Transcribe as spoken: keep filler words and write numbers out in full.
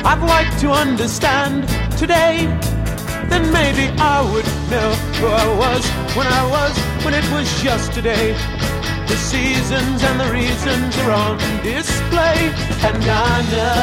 I'd like to understand today. Then maybe I would know who I was when I was, when it was yesterday. The seasons and the reasons are on display, and I know